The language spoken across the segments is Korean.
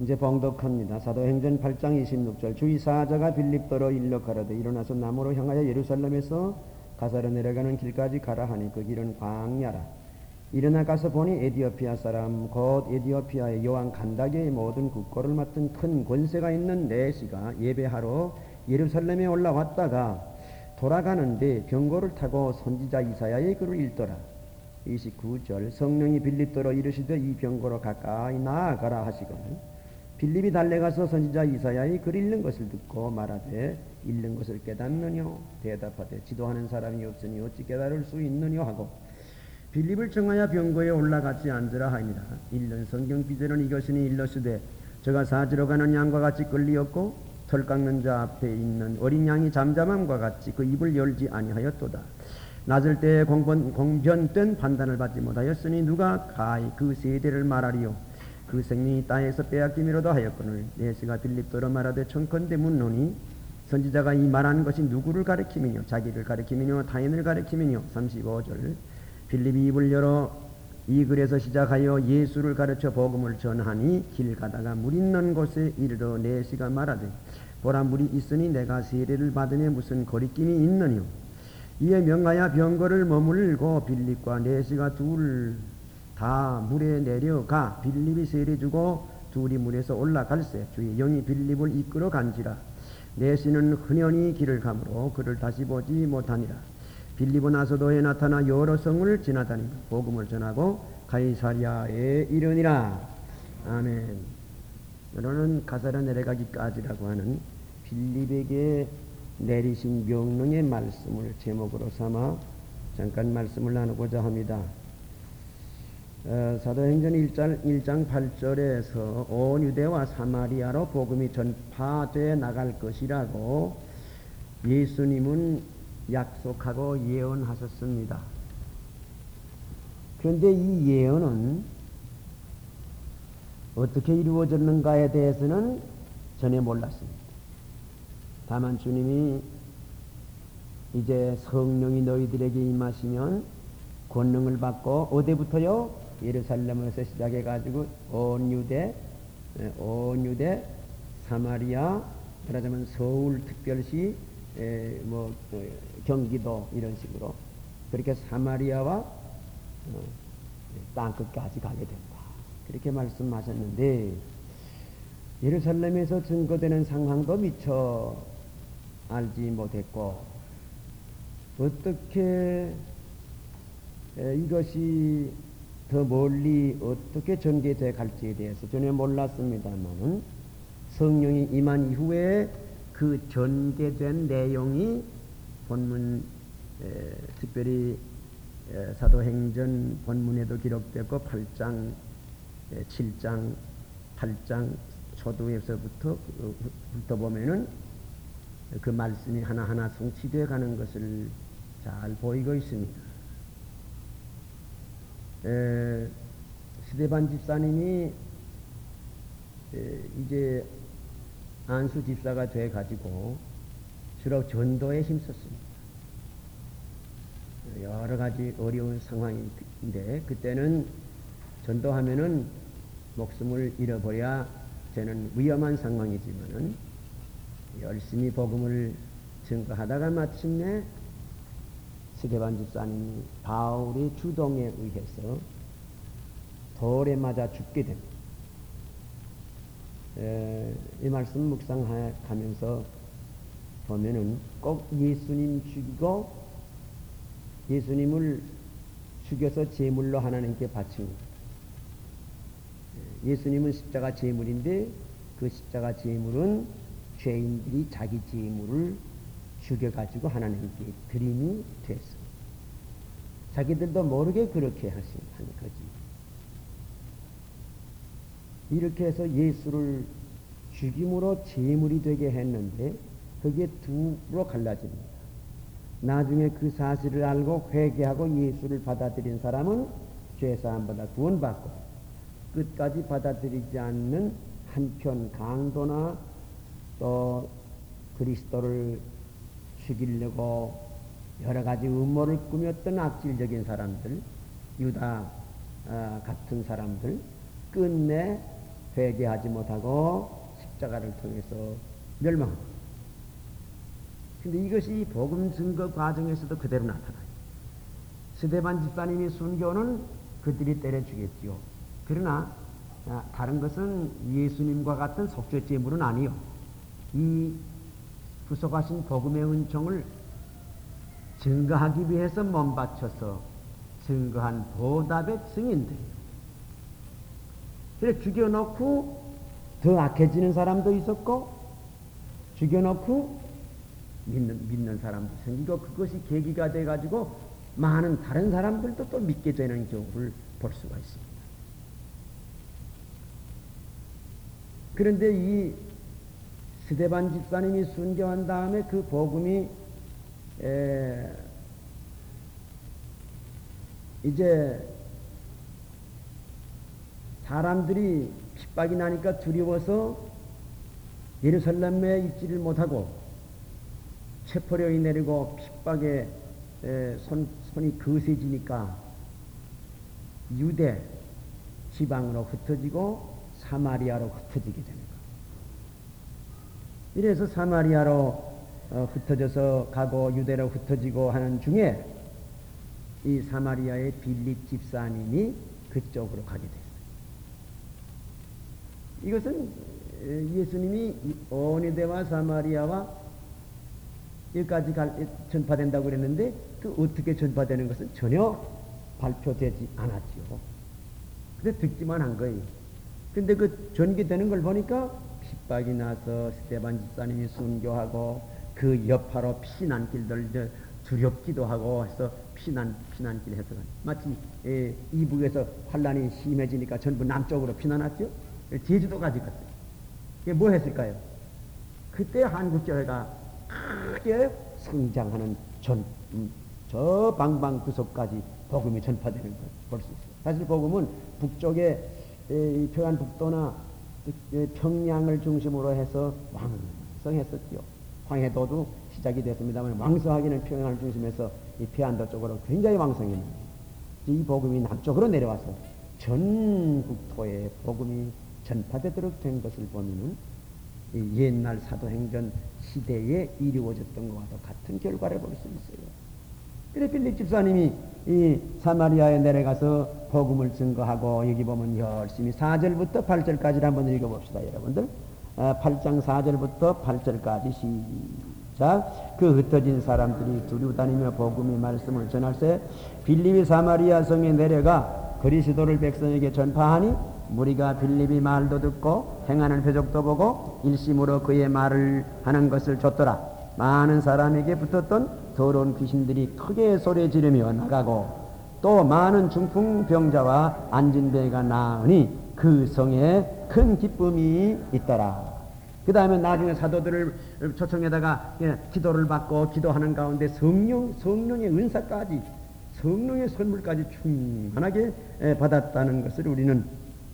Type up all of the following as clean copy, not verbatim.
이제 봉독합니다. 사도행전 8장 26절. 주의 사자가 빌립도로 일러 가라되 일어나서 남으로 향하여 예루살렘에서 가사로 내려가는 길까지 가라 하니 그 길은 광야라. 일어나 가서 보니 에디오피아 사람 곧 에디오피아의 여왕 간다게의 모든 국고를 맡은 큰 권세가 있는 내시가 예배하러 예루살렘에 올라왔다가 돌아가는데 병거를 타고 선지자 이사야의 글을 읽더라. 29절. 성령이 빌립도로 이르시되 이 병거로 가까이 나아가라 하시거늘 빌립이 달려가서 선지자 이사야의 글 읽는 것을 듣고 말하되 읽는 것을 깨닫느뇨? 대답하되 지도하는 사람이 없으니 어찌 깨달을 수 있느뇨? 하고 빌립을 청하여 병거에 올라같이 앉으라 하니라. 읽는 성경 비제는 이것이니 일러시되 저가 사지로 가는 양과 같이 끌리었고 털 깎는 자 앞에 있는 어린 양이 잠잠함과 같이 그 입을 열지 아니하였도다. 낮을 때에 공변된 판단을 받지 못하였으니 누가 가히 그 세대를 말하리요? 그 생명이 땅에서 빼앗김이로도 하였거늘 예수가 빌립도로 말하되 청컨대 묻노니 선지자가 이 말하는 것이 누구를 가리키미뇨? 자기를 가리키미뇨? 타인을 가리키미뇨? 35절. 빌립이 입을 열어 이 글에서 시작하여 예수를 가르쳐 복음을 전하니 길 가다가 물 있는 곳에 이르러 내시가 말하되 보라 물이 있으니 내가 세례를 받으니 무슨 거리낌이 있느뇨? 이에 명하여 병거를 머물고 빌립과 내시가 둘 다 물에 내려가 빌립이 세례 주고 둘이 물에서 올라갈새 주의 영이 빌립을 이끌어 간지라. 내시는 흔연히 길을 가므로 그를 다시 보지 못하니라. 빌립은 아소도에 나타나 여러 성을 지나다니며 복음을 전하고 가이사랴에 이르니라. 아멘. 여러분은 가사라 내려가기까지라고 하는 빌립에게 내리신 명령의 말씀을 제목으로 삼아 잠깐 말씀을 나누고자 합니다. 사도행전 1장 8절에서 온 유대와 사마리아로 복음이 전파되어 나갈 것이라고 예수님은 약속하고 예언하셨습니다. 그런데 이 예언은 어떻게 이루어졌는가에 대해서는 전혀 몰랐습니다. 다만 주님이 이제 성령이 너희들에게 임하시면 권능을 받고 어디부터요? 예루살렘에서 시작해가지고 온 유대, 사마리아, 말하자면 서울 특별시, 경기도 이런 식으로 그렇게 사마리아와 땅끝까지 가게 된다. 그렇게 말씀하셨는데 예루살렘에서 증거되는 상황도 미처 알지 못했고 어떻게 이것이 더 멀리 어떻게 전개되어 갈지에 대해서 전혀 몰랐습니다만은 성령이 임한 이후에 그 전개된 내용이 본문 특별히 사도행전 본문에도 기록되고 8장, 7장, 8장 초두에서부터 보면은 그 말씀이 하나하나 성취되어 가는 것을 잘 보이고 있습니다. 스데반 집사님이 이제 안수 집사가 돼 가지고 주로 전도에 힘썼습니다. 여러 가지 어려운 상황인데 그때는 전도하면은 목숨을 잃어버려야 되는 위험한 상황이지만은 열심히 복음을 증거하다가 마침내 스데반 집사님이 바울의 주동에 의해서 돌에 맞아 죽게 됩니다. 이 말씀 묵상하면서 보면은 꼭 예수님 죽이고 예수님을 죽여서 제물로 하나님께 바친 것. 예수님은 십자가 제물인데 그 십자가 제물은 죄인들이 자기 제물을 죽여가지고 하나님께 드림이 됐어. 자기들도 모르게 그렇게 하는 거지. 이렇게 해서 예수를 죽임으로 제물이 되게 했는데 그게 두로 갈라집니다. 나중에 그 사실을 알고 회개하고 예수를 받아들인 사람은 죄사함받아 구원받고 끝까지 받아들이지 않는 한편 강도나 또 그리스도를 죽이려고 여러 가지 음모를 꾸몄던 악질적인 사람들, 유다 같은 사람들 끝내 회개하지 못하고 십자가를 통해서 멸망합니다. 근데 이것이 복음 증거 과정에서도 그대로 나타나요. 스데반 집사님이 순교는 그들이 때려 죽였지요. 그러나 다른 것은 예수님과 같은 속죄제물은 아니요. 이 부속하신 복음의 은총을 증거하기 위해서 몸바쳐서 증거한 보답의 증인들이에요. 그래 죽여놓고 더 악해지는 사람도 있었고 죽여놓고 믿는 사람도 생기고 그것이 계기가 돼가지고 많은 다른 사람들도 또 믿게 되는 경우를 볼 수가 있습니다. 그런데 이 스데반 집사님이 순교한 다음에 그 복음이 이제 사람들이 핍박이 나니까 두려워서 예루살렘에 있지를 못하고 체포령이 내리고 핍박에 손이 거세지니까 유대 지방으로 흩어지고 사마리아로 흩어지게 되는 거예요. 이래서 사마리아로 흩어져서 가고 유대로 흩어지고 하는 중에 이 사마리아의 빌립 집사님이 그쪽으로 가게 됐어요. 이것은 예수님이 오니데와 사마리아와 여기까지 전파된다고 그랬는데 그 어떻게 전파되는 것은 전혀 발표되지 않았죠. 근데 듣기만 한 거예요. 근데 그 전개되는 걸 보니까 핍박이 나서 스데반 집사님이 순교하고 그 여파로 피난길들 두렵기도 하고 해서 피난길 해서 마치 이북에서 환란이 심해지니까 전부 남쪽으로 피난왔죠. 제주도까지 갔어요. 이게 뭐 했을까요? 그때 한국교회가 크게 성장하는 저 방방구석까지 복음이 전파되는 걸 볼 수 있어요. 사실 복음은 북쪽에 평안북도나 평양을 중심으로 해서 왕성했었죠. 황해도도 시작이 됐습니다만 왕성하기는 평양을 중심해서 이 평안도 쪽으로 굉장히 왕성했는데 이 복음이 남쪽으로 내려와서 전 국토에 복음이 전파되도록 된 것을 보면은 옛날 사도행전 시대에 이루어졌던 것과도 같은 결과를 볼 수 있어요. 그래 빌립 집사님이 이 사마리아에 내려가서 복음을 증거하고 여기 보면 열심히 4절부터 8절까지를 한번 읽어봅시다. 여러분들 8장 4절부터 8절까지 시작. 그 흩어진 사람들이 두루다니며 복음의 말씀을 전할세 빌립이 사마리아 성에 내려가 그리스도를 백성에게 전파하니 무리가 빌립이 말도 듣고 행하는 표적도 보고 일심으로 그의 말을 하는 것을 줬더라. 많은 사람에게 붙었던 더러운 귀신들이 크게 소리 지르며 나가고 또 많은 중풍병자와 안진뱅이가 나으니 그 성에 큰 기쁨이 있더라. 그 다음에 나중에 사도들을 초청에다가 기도를 받고 기도하는 가운데 성령의 은사까지 성령의 선물까지 충만하게 받았다는 것을 우리는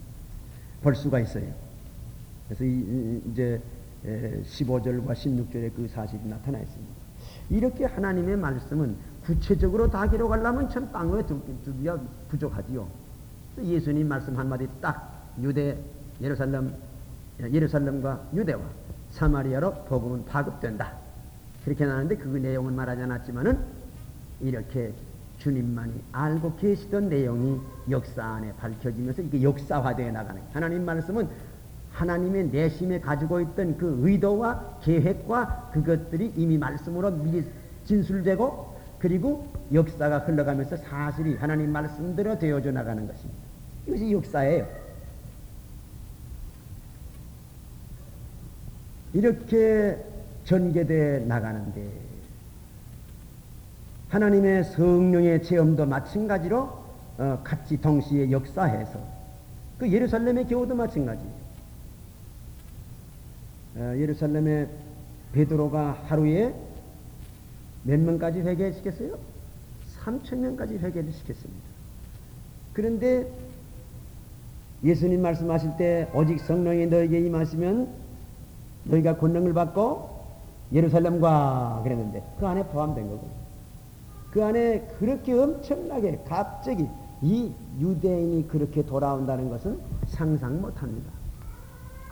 볼 수가 있어요. 그래서 이제 15절과 16절에 그 사실이 나타나 있습니다. 이렇게 하나님의 말씀은 구체적으로 다 기록하려면 참 땅에 두기가 부족하지요. 예수님 말씀 한마디 딱 예루살렘과 유대와 사마리아로 복음은 파급된다. 그렇게 나는데 그 내용은 말하지 않았지만은 이렇게 주님만이 알고 계시던 내용이 역사 안에 밝혀지면서 이게 역사화되어 나가는 하나님 말씀은 하나님의 내심에 가지고 있던 그 의도와 계획과 그것들이 이미 말씀으로 미리 진술되고 그리고 역사가 흘러가면서 사실이 하나님 말씀대로 되어져 나가는 것입니다. 이것이 역사예요. 이렇게 전개되어 나가는데 하나님의 성령의 체험도 마찬가지로 같이 동시에 역사해서 그 예루살렘의 경우도 마찬가지예요. 예루살렘의 베드로가 하루에 몇 명까지 회개시켰어요? 3,000명까지 회개를 시켰습니다. 그런데 예수님 말씀하실 때 오직 성령이 너에게 임하시면 너희가 권능을 받고 예루살렘과 그랬는데 그 안에 포함된 거고 그 안에 그렇게 엄청나게 갑자기 이 유대인이 그렇게 돌아온다는 것은 상상 못합니다.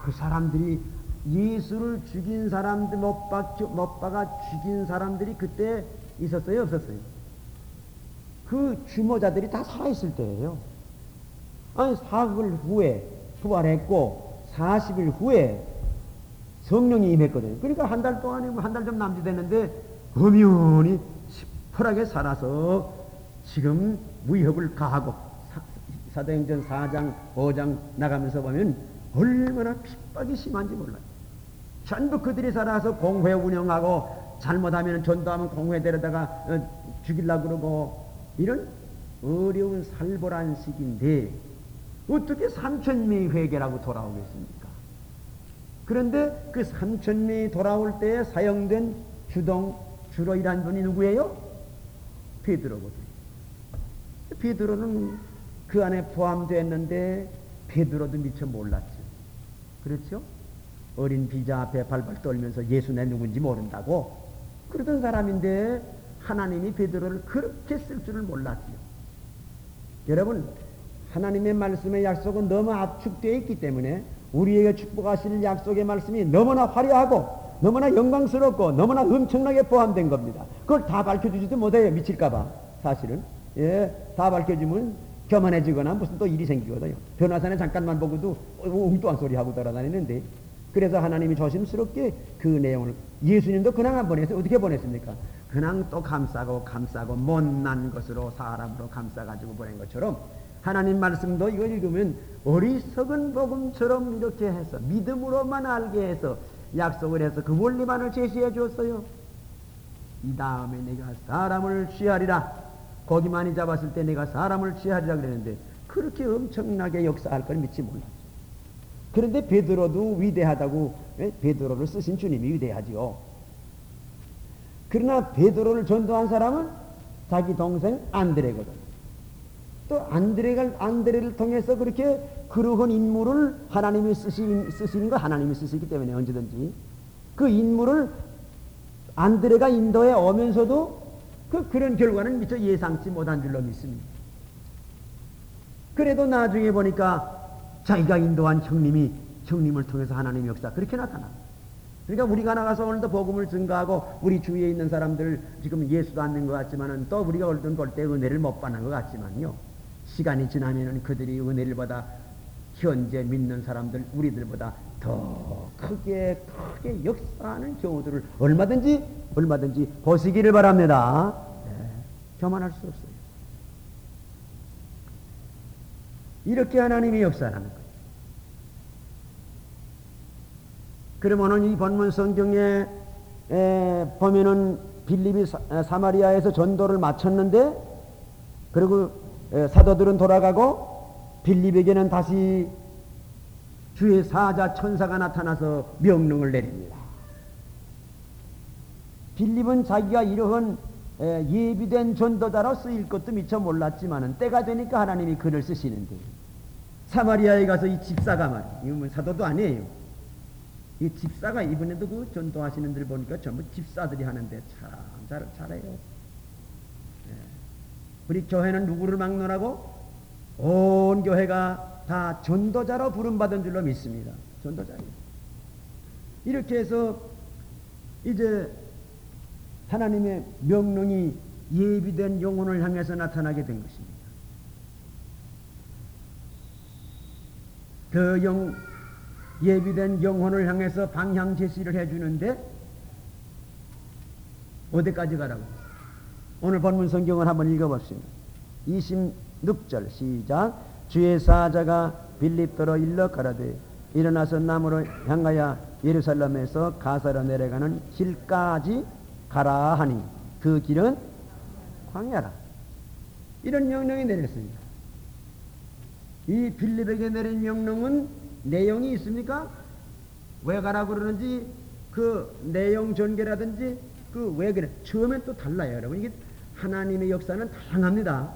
그 사람들이 예수를 죽인 사람들, 못 박아 죽인 사람들이 그때 있었어요, 없었어요? 그 주모자들이 다 살아있을 때예요. 아니, 사흘 후에 부활했고 40일 후에 성령이 임했거든요. 그러니까 한 달 동안이고 한 달 좀 남짓했는데 엄연히 시퍼하게 살아서 지금 위협을 가하고 사도행전 4장 5장 나가면서 보면 얼마나 핍박이 심한지 몰라요. 전부 그들이 살아서 공회 운영하고 잘못하면 전도하면 공회 데려다가 죽이려고 그러고 이런 어려운 살벌한 시기인데 어떻게 3,000명이 회개라고 돌아오겠습니까? 그런데 그 3,000명이 돌아올 때에 사용된 주로 일한 분이 누구예요? 베드로거든요. 베드로는 그 안에 포함됐는데 베드로도 미처 몰랐죠. 그렇죠? 어린 비자 앞에 발발 떨면서 예수 내 누군지 모른다고 그러던 사람인데 하나님이 베드로를 그렇게 쓸 줄을 몰랐지요. 여러분, 하나님의 말씀의 약속은 너무 압축되어 있기 때문에 우리에게 축복하실 약속의 말씀이 너무나 화려하고 너무나 영광스럽고 너무나 엄청나게 포함된 겁니다. 그걸 다 밝혀주지도 못해요. 미칠까봐. 사실은. 다 밝혀주면 교만해지거나 무슨 또 일이 생기거든요. 변호사는 잠깐만 보고도 엉뚱한 소리 하고 돌아다니는데 그래서 하나님이 조심스럽게 그 내용을 예수님도 그냥 안 보내서 어떻게 보냈습니까? 그냥 또 감싸고 못난 것으로 사람으로 감싸가지고 보낸 것처럼 하나님 말씀도 이거 읽으면 어리석은 복음처럼 이렇게 해서 믿음으로만 알게 해서 약속을 해서 그 원리만을 제시해 주었어요. 이 다음에 내가 사람을 취하리라. 고기 많이 잡았을 때 내가 사람을 취하리라 그랬는데 그렇게 엄청나게 역사할 걸 믿지 몰랐죠. 그런데 베드로도 위대하다고 베드로를 쓰신 주님이 위대하지요. 그러나 베드로를 전도한 사람은 자기 동생 안드레거든. 또 안드레를 통해서 그렇게 그러한 인물을 하나님이 쓰시는 거 하나님이 쓰시기 때문에 언제든지 그 인물을 안드레가 인도해 오면서도 그런 결과는 미처 예상치 못한 줄로 믿습니다. 그래도 나중에 보니까 자기가 인도한 형님을 통해서 하나님의 역사 그렇게 나타납니다. 그러니까 우리가 나가서 오늘도 복음을 증거하고 우리 주위에 있는 사람들 지금 예수도 않는 것 같지만은 또 우리가 얼른 볼 때 은혜를 못 받는 것 같지만요. 시간이 지나면은 그들이 은혜를 받아 현재 믿는 사람들 우리들보다 더 크게 역사하는 경우들을 얼마든지 보시기를 바랍니다. 교만할 수 없어요. 이렇게 하나님이 역사하는 거예요. 그러면은 이 본문 성경에 보면은 빌립이 사마리아에서 전도를 마쳤는데 그리고 사도들은 돌아가고 빌립에게는 다시 주의 사자 천사가 나타나서 명령을 내립니다. 빌립은 자기가 이러한 예비된 전도자로 쓰일 것도 미처 몰랐지만은 때가 되니까 하나님이 그를 쓰시는데 사마리아에 가서 이 집사가 말이에요. 이건 사도도 아니에요. 이 집사가 이번에도 그 전도하시는 들 보니까 전부 집사들이 하는데 참 잘해요. 우리 교회는 누구를 막론하고 온 교회가 다 전도자로 부름받은 줄로 믿습니다. 전도자예요. 이렇게 해서 이제 하나님의 명령이 예비된 영혼을 향해서 나타나게 된 것입니다. 그 예비된 영혼을 향해서 방향 제시를 해주는데 어디까지 가라고? 오늘 본문 성경을 한번 읽어봅시다. 26절 시작. 주의 사자가 빌립도로 일러 가라되 일어나서 남으로 향하여 예루살렘에서 가사로 내려가는 길까지 가라 하니 그 길은 광야라. 이런 명령이 내렸습니다. 이 빌립에게 내린 명령은 내용이 있습니까? 왜 가라고 그러는지 그 내용 전개라든지 그 왜 그래 처음엔 또 달라요. 여러분 이게 하나님의 역사는 다양합니다.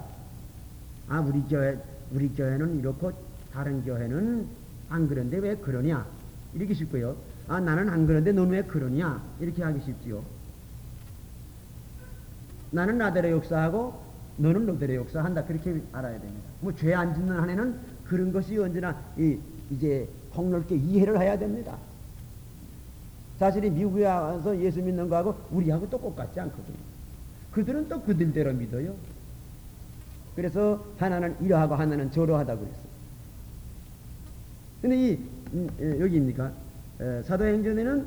우리 교회는 이렇고 다른 교회는 안 그런데 왜 그러냐 이렇게 쉽고요. 나는 안 그런데 넌 왜 그러냐 이렇게 하기 쉽지요. 나는 나대로 역사하고 너는 너대로 역사한다 그렇게 알아야 됩니다. 뭐 죄 안 짓는 한에는 그런 것이 언제나 이제 폭넓게 이해를 해야 됩니다. 사실이 미국에 와서 예수 믿는 거하고 우리하고 또 똑같지 않거든요. 그들은 또 그들대로 믿어요. 그래서 하나는 이러하고 하나는 저러하다고 그랬어요. 근데 여기입니까? 사도행전에는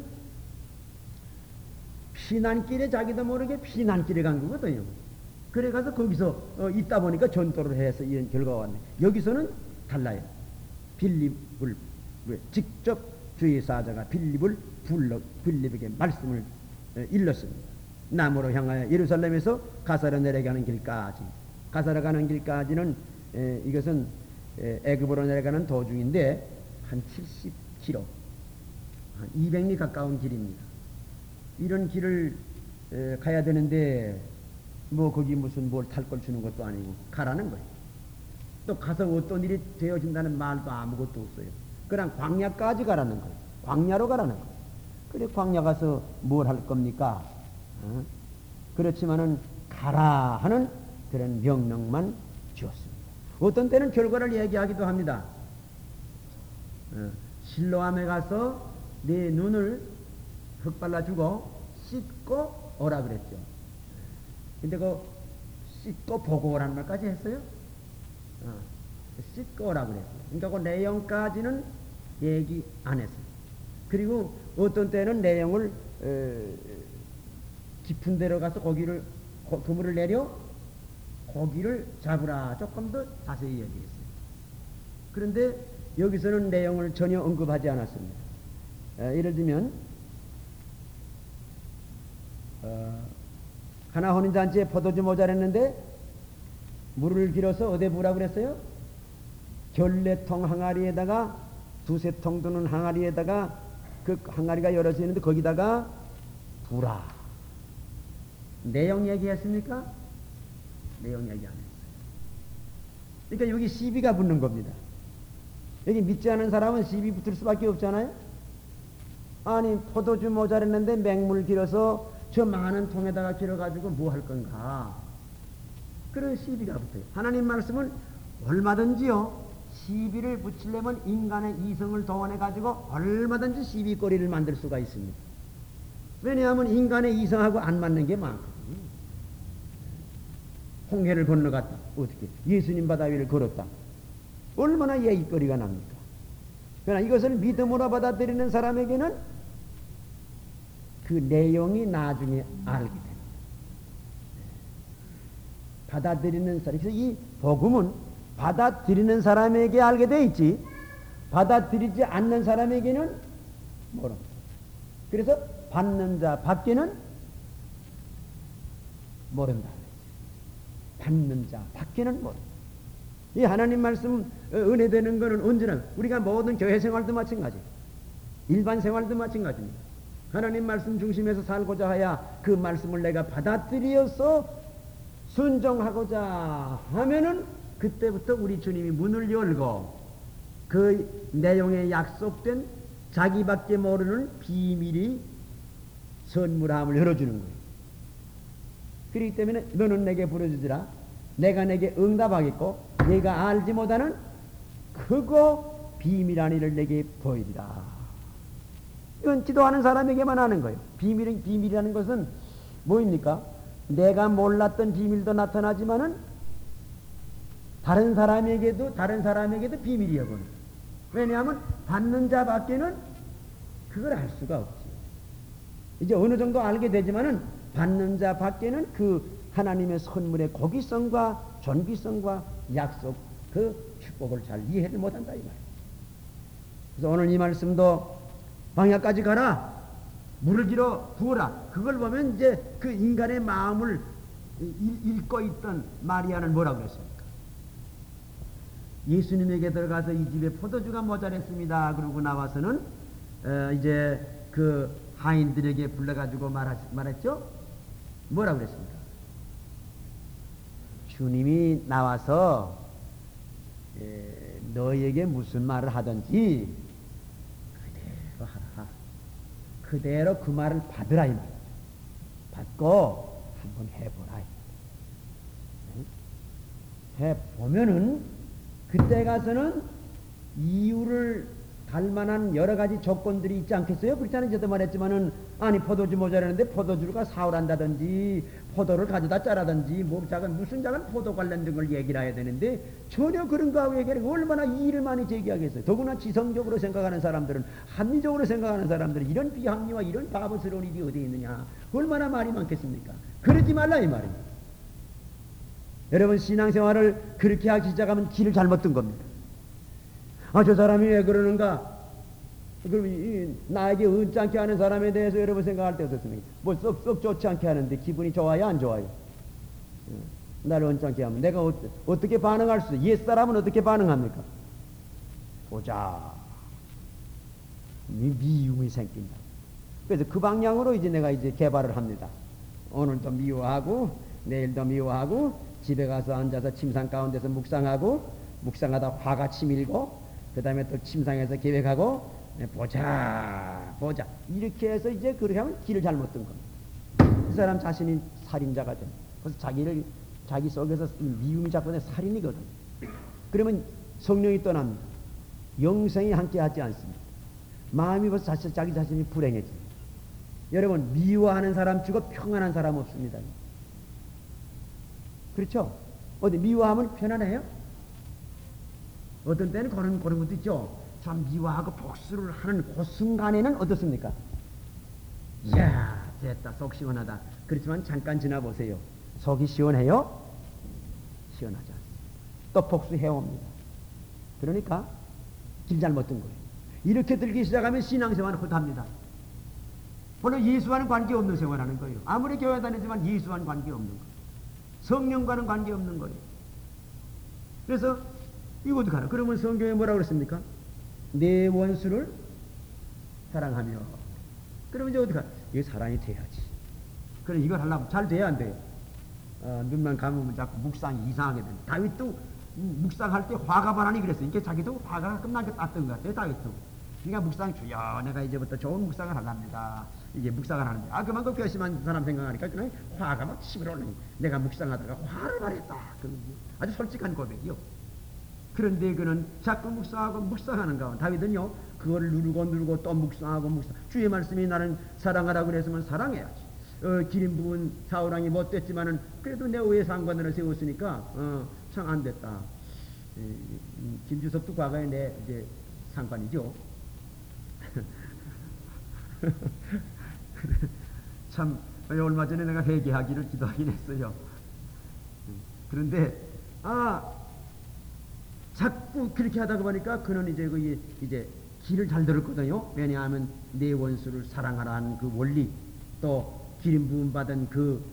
피난길에 자기도 모르게 피난길에 간 거거든요. 그래 가서 거기서 있다 보니까 전도를 해서 이런 결과가 왔네. 여기서는 달라요. 빌립을 직접 주의 사자가 빌립을 불러 빌립에게 말씀을 일렀습니다. 남으로 향하여 예루살렘에서 가사로 내려가는 길까지. 가사로 가는 길까지는 이것은 애굽으로 내려가는 도중인데 한 70km, 한 200리 가까운 길입니다. 이런 길을 가야 되는데 뭐 거기 무슨 뭘 탈 걸 주는 것도 아니고 가라는 거예요. 또 가서 어떤 일이 되어진다는 말도 아무것도 없어요. 그냥 광야까지 가라는 거예요. 광야로 가라는 거예요. 그래 광야 가서 뭘 할 겁니까? 그렇지만은 가라 하는 그런 명령만 주었습니다. 어떤 때는 결과를 얘기하기도 합니다. 실로암에 가서 네 눈을 흙발라주고 씻고 오라 그랬죠. 근데 그 씻고 보고 오라는 말까지 했어요. 씻고 오라 그랬어요. 그러니까 그 내용까지는 얘기 안 했어요. 그리고 어떤 때는 내용을 깊은 데로 가서 고기를 그물을 내려 고기를 잡으라 조금 더 자세히 얘기했어요. 그런데 여기서는 내용을 전혀 언급하지 않았습니다. 예를 들면 하나 혼인잔치에 포도주 모자랐는데 물을 길어서 어디에 부으라고 그랬어요? 결례통 항아리에다가 두세 통 드는 항아리에다가 그 항아리가 열어져 있는데 거기다가 부라. 내용 얘기했습니까? 내용 얘기 안 했어요. 그러니까 여기 시비가 붙는 겁니다. 여기 믿지 않은 사람은 시비 붙을 수밖에 없잖아요. 아니 포도주 모자랐는데 맹물 길어서 저 많은 통에다가 길어가지고 뭐 할 건가? 그런 시비가 붙어요. 하나님 말씀은 얼마든지요 시비를 붙이려면 인간의 이성을 동원해가지고 얼마든지 시비거리를 만들 수가 있습니다. 왜냐하면 인간의 이성하고 안 맞는 게 많거든요. 홍해를 건너갔다. 어떻게? 예수님 바다 위를 걸었다. 얼마나 얘기거리가 납니까? 그러나 이것을 믿음으로 받아들이는 사람에게는 그 내용이 나중에 알게 됩니다. 받아들이는 사람, 그래서 이 복음은 받아들이는 사람에게 알게 돼 있지, 받아들이지 않는 사람에게는 모릅니다. 그래서 받는 자 밖에는 모른다. 받는 자 밖에는 모른다. 이 하나님 말씀 은혜 되는 것은 언제나 우리가 모든 교회 생활도 마찬가지, 일반 생활도 마찬가지입니다. 하나님 말씀 중심에서 살고자 하야 그 말씀을 내가 받아들여서 순종하고자 하면은 그때부터 우리 주님이 문을 열고 그 내용에 약속된 자기밖에 모르는 비밀이 선물함을 열어주는 거예요. 그렇기 때문에 너는 내게 부르짖으라, 내가 내게 응답하겠고 내가 알지 못하는 크고 비밀한 일을 내게 보이리라. 이건 기도하는 사람에게만 하는 거예요. 비밀이라는 것은 뭐입니까? 내가 몰랐던 비밀도 나타나지만은 다른 사람에게도 비밀이어버려요. 왜냐하면 받는 자 밖에는 그걸 알 수가 없지. 이제 어느 정도 알게 되지만은 받는 자 밖에는 그 하나님의 선물의 고귀성과 존귀성과 약속, 그 축복을 잘 이해를 못한다 이 말이에요. 그래서 오늘 이 말씀도 광야까지 가라, 물을 길어 부어라. 그걸 보면 이제 그 인간의 마음을 읽고 있던 마리아는 뭐라고 그랬습니까? 예수님에게 들어가서 이 집에 포도주가 모자랐습니다. 그러고 나와서는 이제 그 하인들에게 불러가지고 말했죠. 뭐라고 그랬습니까? 주님이 나와서 너에게 무슨 말을 하든지 그대로 하라. 그대로 그 말을 받으라 이 말. 받고 한번 해보라. 해보면은 그때 가서는 이유를 갈 만한 여러 가지 조건들이 있지 않겠어요? 그렇잖아요. 저도 말했지만은, 아니, 포도주 모자라는데 포도주가 사오란다든지, 포도를 가져다 짜라든지, 뭐, 무슨 작은 포도 관련된 걸 얘기를 해야 되는데, 전혀 그런 거하고 얘기하는 얼마나 일을 많이 제기하겠어요. 더구나 지성적으로 생각하는 사람들은, 합리적으로 생각하는 사람들은 이런 비합리와 이런 바보스러운 일이 어디에 있느냐. 얼마나 말이 많겠습니까? 그러지 말라, 이 말이에요. 여러분, 신앙생활을 그렇게 하기 시작하면 길을 잘못 든 겁니다. 아, 저 사람이 왜 그러는가? 그럼 나에게 은짱케 하는 사람에 대해서 여러분 생각할 때 어떻습니까? 뭐 썩 좋지 않게 하는데 기분이 좋아요, 안 좋아요? 나를 은짱케 하면 내가 어떻게 반응할 수 있어요? 옛사람은 어떻게 반응합니까? 보자. 미움이 생긴다. 그래서 그 방향으로 이제 내가 이제 개발을 합니다. 오늘도 미워하고 내일도 미워하고 집에 가서 앉아서 침상 가운데서 묵상하다 화가 치밀고 그 다음에 또 침상에서 계획하고 보자 이렇게 해서 이제 그렇게 하면 길을 잘못 든 겁니다. 그 사람 자신이 살인자가 됩니다. 그래서 자기 속에서 미움이 자꾸 살인이거든. 그러면 성령이 떠납니다. 영생이 함께 하지 않습니다. 마음이 벌써 자기 자신이 불행해집니다. 여러분, 미워하는 사람 치고 평안한 사람 없습니다. 그렇죠? 어디 미워하면 편안해요? 어떤 때는 그런 것도 있죠. 참 미워하고 복수를 하는 그 순간에는 어떻습니까? 이야, 됐다, 속 시원하다. 그렇지만 잠깐 지나보세요. 속이 시원해요? 시원하지 않습니다. 또 복수해옵니다. 그러니까 길 잘못 든 거예요. 이렇게 들기 시작하면 신앙생활은 헛합니다. 물론 예수와는 관계없는 생활하는 거예요. 아무리 교회 다니지만 예수와는 관계없는 거예요. 성령과는 관계없는 거예요. 그래서 이거 어떻게 하나? 그러면 성경에 뭐라고 그랬습니까? 내 원수를 사랑하며. 그러면 이제 어떻게 하나? 이게 사랑이 돼야지. 그래, 이걸 하려면 잘 돼야 안 돼요. 눈만 감으면 자꾸 묵상이 이상하게 된다. 다윗도 묵상할 때 화가 바라니 그랬어요. 이게 자기도 화가 끝나게 땄던 것 같아요, 다윗도. 그러니까 묵상 주여, 내가 이제부터 좋은 묵상을 하랍니다. 이게 묵상을 하는데, 그만큼 결심한 사람 생각하니까 그냥 화가 막 치밀어오니 내가 묵상하다가 화를 발했다. 아주 솔직한 고백이요. 그런데 그는 자꾸 묵상하는 가운데 다윗은요, 그거를 누르고 또 묵상하고 주의 말씀이 나는 사랑하라 그랬으면 사랑해야지. 기린 부분 사울왕이 못됐지만은 그래도 내 의의 상관을 세웠으니까 참 안 됐다. 김주석도 과거에 내 이제 상관이죠. 참 얼마 전에 내가 회개하기를 기도하긴 했어요. 그런데 자꾸 그렇게 하다가 보니까 그는 이제 길을 잘 들었거든요. 왜냐하면 내 원수를 사랑하라는 그 원리, 또 기름 부음 받은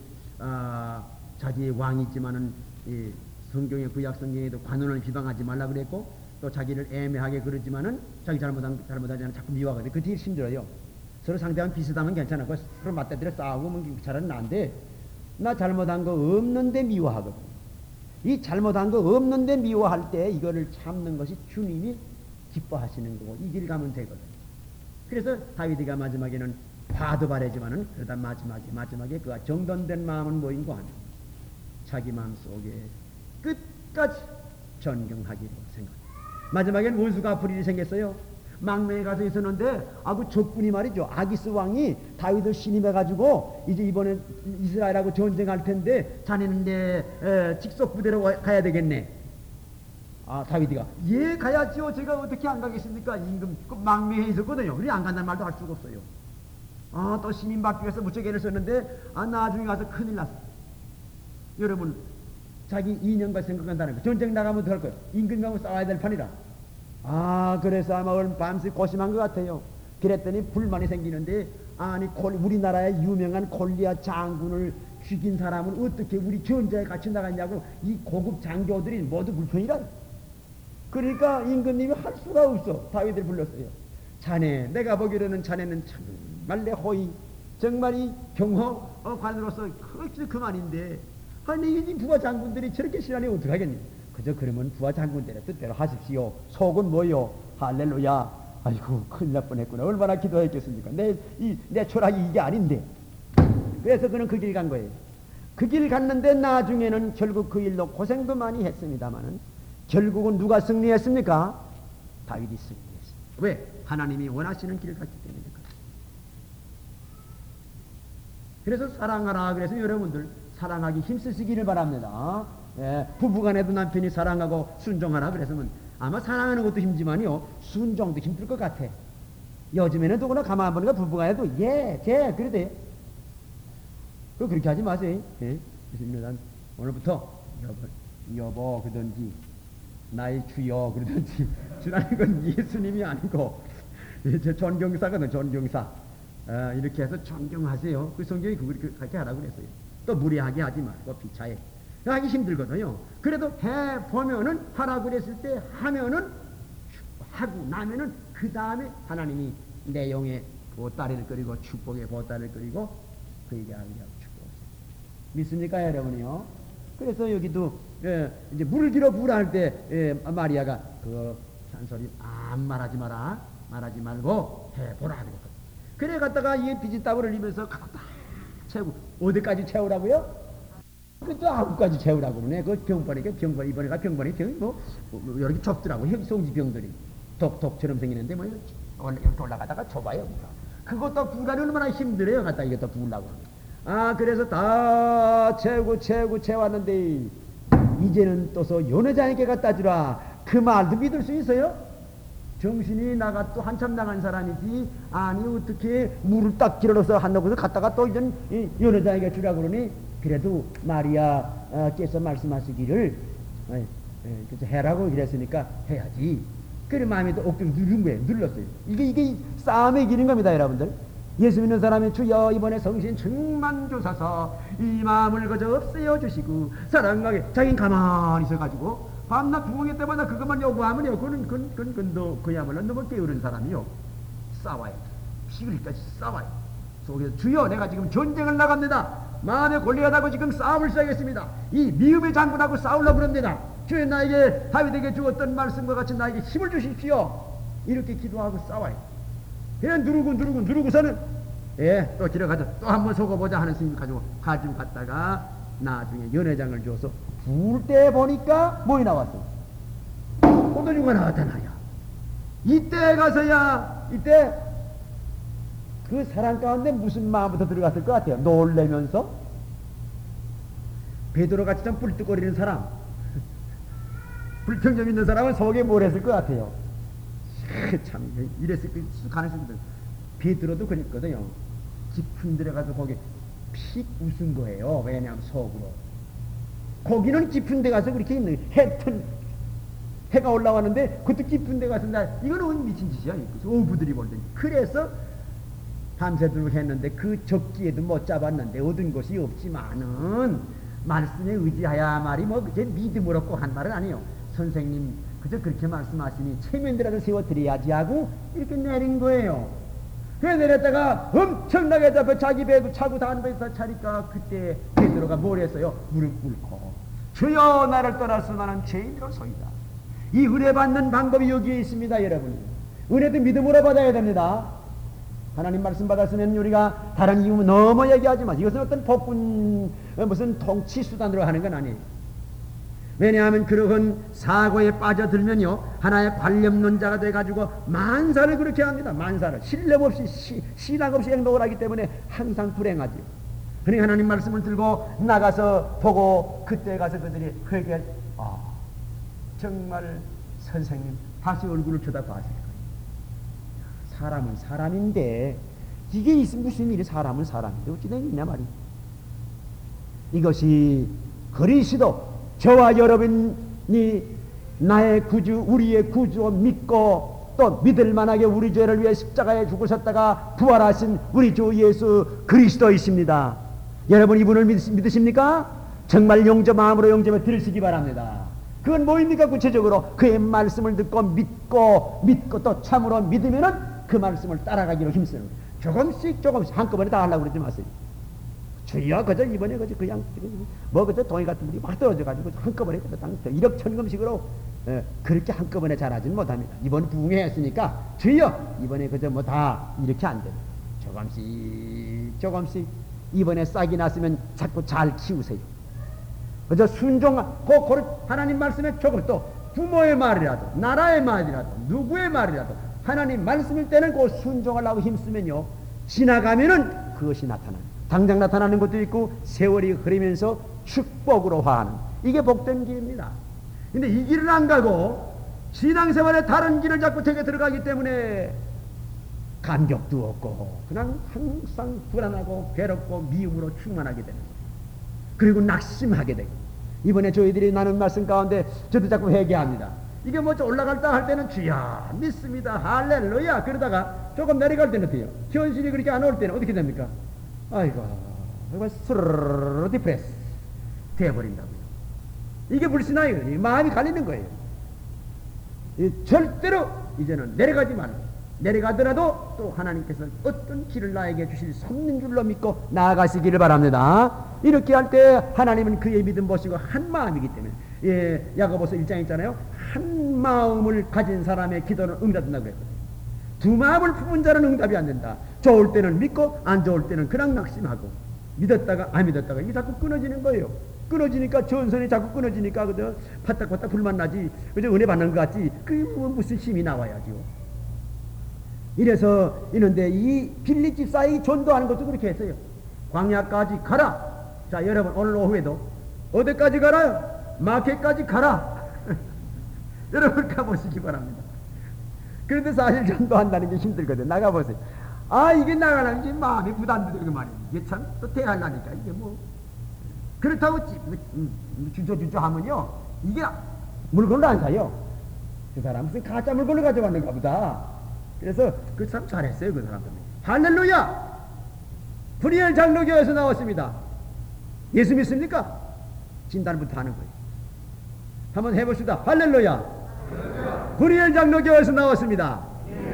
자기의 왕이지만은 성경의 구약 성경에도 관원을 비방하지 말라 그랬고, 또 자기를 애매하게 그러지만은 자기 잘못하지 않아 자꾸 미워하거든요. 그 뒤에 힘들어요. 서로 상대하면 비슷하면 괜찮고 서로 맞대들어 싸우면 차라리 나은데, 나 잘못한 거 없는데 미워하거든. 이 잘못한 거 없는데 미워할 때 이거를 참는 것이 주님이 기뻐하시는 거고 이 길 가면 되거든. 그래서 다윗이가 마지막에는 화도 바래지만은 그러다 마지막에 그가 정돈된 마음은 뭐인고 하면 자기 마음 속에 끝까지 존경하기로 생각합니다. 마지막에는 원수가 앞을 일이 생겼어요. 망명에 가서 있었는데 그 적군이 말이죠. 아기스 왕이 다윗을 신임해가지고 이제 이번에 이스라엘하고 전쟁할 텐데 자네는 내 직속 부대로 가야 되겠네. 다윗이가 예 가야지요. 제가 어떻게 안 가겠습니까? 임금 그 망명에 있었거든요. 그래 안 간다는 말도 할 수가 없어요. 또 신임받기 위해서 무척 애를 썼는데 나중에 가서 큰일 났어. 여러분, 자기 이념과 생각한다는 거. 전쟁 나가면 어떡할 거예요? 임금하고 싸워야 될 판이라. 그래서 아마 오늘 밤새 고심한 것 같아요. 그랬더니 불만이 생기는데, 우리나라의 유명한 골리앗 장군을 죽인 사람은 어떻게 우리 전쟁에 같이 나갔냐고 이 고급 장교들이 모두 불편이라. 그러니까 임금님이 할 수가 없어. 다윗을 불렀어요. 자네, 내가 보기로는 자네는 정말 내 호의, 정말 이 경호관으로서 그만인데, 이 부하 장군들이 저렇게 싫어하니 어떡하겠니? 그저 그러면 부하 장군들의 뜻대로 하십시오. 속은 뭐요? 할렐루야. 아이고, 큰일 날 뻔했구나. 얼마나 기도했겠습니까? 내 초락이 이게 아닌데. 그래서 그는 그 길 간 거예요. 그 길 갔는데 나중에는 결국 그 일로 고생도 많이 했습니다만은 결국은 누가 승리했습니까? 다윗이 승리했습니다. 왜? 하나님이 원하시는 길을 갔기 때문에. 그래서 사랑하라. 그래서 여러분들 사랑하기 힘쓰시기를 바랍니다. 예, 부부간에도 남편이 사랑하고 순종하라 그래서는 아마 사랑하는 것도 힘지만요 순종도 힘들 것 같아. 요즘에는 누구나 가만 보니까 부부간에도 쟤 그래도 그렇게 하지 마세요. 예? 그래서 오늘부터 여보 그러든지 나의 주여 그러든지 주라는 건 예수님이 아니고 제 존경사거든. 존경사. 이렇게 해서 존경하세요. 그 성경이 그렇게 하라고 그랬어요. 또 무리하게 하지 말고 비차에 하기 힘들거든요. 그래도 해보면은 하라고 그랬을 때 하면은 하고 나면은 그 다음에 하나님이 내용의 보따리를 끓이고 축복의 보따리를 끓이고 그에게 하게 하고 축복하세요. 믿습니까 여러분이요? 그래서 여기도 이제 물을 길어 부을할 때 마리아가 그 잔소리 말하지 마라 말하지 말고 해보라 그랬거든. 그래 갔다가 이 비지땀을 흘리면서 갖고 다 채우고 어디까지 채우라고요? 그또 9가지 채우라고 그러네. 그 병번이니까 병번 이번에가 병번이 병이 뭐 이렇게 좁더라고. 송지병들이 독처럼 생기는데 뭐 이렇게 올라가다가 좁아요. 그것도 부가는 얼마나 힘들어요. 갖다 이것도 부으려고. 그래서 다 채웠는데 이제는 또서 연회장에게 갖다 주라. 그 말도 믿을 수 있어요? 정신이 나가 또 한참 나간 사람이지. 아니 어떻게 물을 딱 길어서 한다고서 갔다가 또 이제 연회장에게 주라 그러니. 그래도 마리아께서 말씀하시기를 해라고 그랬으니까 해야지. 그래 마음에 또 억지로 누른 거예요. 눌렀어요. 이게 싸움의 길인 겁니다 여러분들. 예수 믿는 사람이 주여 이번에 성신 충만 주사서 이 마음을 그저 없애어 주시고 사랑하게 자기는 가만히 있어가지고 밤낮 부흥회 때마다 그것만 요구하면요 그건 그야말로 너무 게으른 사람이요. 싸워요. 피흘까지 싸워요. 속에서 주여 내가 지금 전쟁을 나갑니다. 마음에 권리가 나고 지금 싸움을 시작했습니다. 이 미움의 장군하고 싸우려고 그럽니다. 주여 나에게 다윗에게 주었던 말씀과 같이 나에게 힘을 주십시오. 이렇게 기도하고 싸워요. 그냥 누르고서는 또 들어가자. 또 한번 속아보자 하는 스님 가지고 갔다가 나중에 연회장을 줘서 부을 때 보니까 뭐이 나왔어? 포도주가 나왔잖아요. 이때 가서야 이때 그 사람 가운데 무슨 마음부터 들어갔을 것 같아요? 놀래면서 베드로같이 좀 뿔뚝거리는 사람 불평점 있는 사람은 속에 뭘 했을 것 같아요? 참 이랬을 가능성이 있거든. 베드로도 그랬거든요. 깊은 데에 가서 거기 픽 웃은 거예요. 왜냐하면 속으로 거기는 깊은 데 가서 그렇게 있는 해가 올라왔는데 그것도 깊은 데 가서 이거는 미친 짓이야. 어부들이 볼 때는. 그래서 밤새도록 했는데 그 적기에도 못 잡았는데 얻은 것이 없지만은 말씀에 의지하야 말이 뭐 그게 믿음으로 꼭 한 말은 아니에요. 선생님 그저 그렇게 말씀하시니 체면이라도 세워드려야지 하고 이렇게 내린 거예요. 그래 내렸다가 엄청나게 잡아 자기 배도 차고 다른 배도 차니까 그때 베드로가 뭘 했어요? 무릎 꿇고 주여 나를 떠나서 나는 죄인으로소이다. 이 은혜 받는 방법이 여기에 있습니다. 여러분 은혜도 믿음으로 받아야 됩니다. 하나님 말씀 받았으면 우리가 다른 이유 너무 얘기하지 마. 이것은 어떤 복분 무슨 통치 수단으로 하는 건 아니에요. 왜냐하면 그러한 사고에 빠져들면요 하나의 관념론자가 돼가지고 만사를 그렇게 합니다. 만사를 신뢰 없이 신앙 없이 행동을 하기 때문에 항상 불행하죠. 그러니 하나님 말씀을 들고 나가서 보고 그때 가서 그들이 회개 정말 선생님 다시 얼굴을 쳐다봤을 거예요. 사람은 사람인데 이게 있으면 무슨 일이 사람은 사람인데 어찌 된 일이냐 말이야. 이것이 그리스도 저와 여러분이 나의 구주 우리의 구주を믿고 또 믿을만하게 우리 죄를 위해 십자가에 죽으셨다가 부활하신 우리 주 예수 그리스도이십니다. 여러분 이분을 믿으십니까? 정말 영접 마음으로 영접해 들으시기 바랍니다. 그건 뭐입니까? 구체적으로 그의 말씀을 듣고 믿고 또 참으로 믿으면은 그 말씀을 따라가기로 힘쓰는 조금씩 한꺼번에 다 하려고 그러지 마세요. 주여 그저 이번에 그냥 뭐 그저 동이 같은 분이 막 떨어져가지고 한꺼번에 일억천금식으로 그렇게 한꺼번에 잘하지는 못합니다. 이번 부흥회 했으니까 주여 이번에 그저 뭐 다 이렇게 안 돼요. 조금씩 이번에 싹이 났으면 자꾸 잘 키우세요. 그저 순종하고 하나님 말씀에 조금 또 부모의 말이라도 나라의 말이라도 누구의 말이라도 하나님 말씀일 때는 그 순종하려고 힘쓰면요, 지나가면은 그것이 나타나는, 당장 나타나는 것도 있고 세월이 흐르면서 축복으로 화하는, 이게 복된 길입니다. 근데 이 길을 안 가고 신앙생활에 다른 길을 자꾸 되게 들어가기 때문에 감격도 없고 그냥 항상 불안하고 괴롭고 미움으로 충만하게 되는 거예요. 그리고 낙심하게 되고, 이번에 저희들이 나눈 말씀 가운데 저도 자꾸 회개합니다. 이게 뭐 올라갈다 할 때는 주야 믿습니다 할렐루야, 그러다가 조금 내려갈 때는 어때요? 현실이 그렇게 안 올 때는 어떻게 됩니까? 아이고 이거 스르르르 디프레스 되어버린다고요. 이게 불신앙이에요. 마음이 갈리는 거예요. 절대로 이제는 내려가지 말고, 내려가더라도 또 하나님께서 어떤 길을 나에게 주실 섭는 줄로 믿고 나아가시기를 바랍니다. 이렇게 할 때 하나님은 그의 믿음 보시고 한 마음이기 때문에, 예, 야고보서 1장 있잖아요. 한 마음을 가진 사람의 기도는 응답된다고 그랬거든요. 두 마음을 품은 자는 응답이 안 된다. 좋을 때는 믿고 안 좋을 때는 그냥 낙심하고, 믿었다가 안 믿었다가 이게 자꾸 끊어지는 거예요. 끊어지니까 전선이 자꾸 끊어지니까 그저 파딱파딱 불만 나지, 그저 은혜 받는 것 같지, 그게 무슨 힘이 나와야죠. 이래서 이런데 이 빌립 집사의 전도하는 것도 그렇게 했어요. 광야까지 가라. 자, 여러분 오늘 오후에도 어디까지 가라요? 마켓까지 가라. 여러분 가보시기 바랍니다. 그런데 사실 전도한다는 게 힘들거든. 나가보세요. 아, 이게 나가려면 이제 마음이 부담되고 말이에요. 이게 참 또 대하려니까 이게 뭐 그렇다고 주저주저 하면요, 이게 물건을 안 사요. 그 사람 무슨 가짜 물건을 가져왔는가 보다. 그래서 그 참 잘했어요, 그 사람들은. 할렐루야! 브리엘 장로교에서 나왔습니다. 예수 믿습니까? 진단부터 하는 거예요. 한번 해봅시다. 할렐루야! 브리엘 장로교에서 나왔습니다.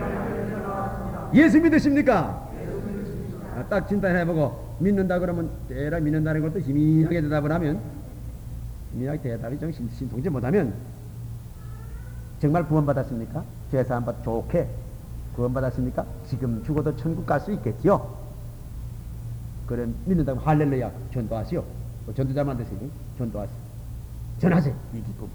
예수 믿으십니까? 딱 진단해보고 믿는다 그러면 때라 믿는다는 것도 희미하게 대답을 하면, 희미하게 대답이 좀 신통치 못하면 정말 구원받았습니까? 죄사함 받 좋게 구원받았습니까? 지금 죽어도 천국 갈 수 있겠지요? 그래 믿는다고 할렐루야 전도하시오. 전도 잘 만드시니 전도하시오. 전하세요 이 기쁨.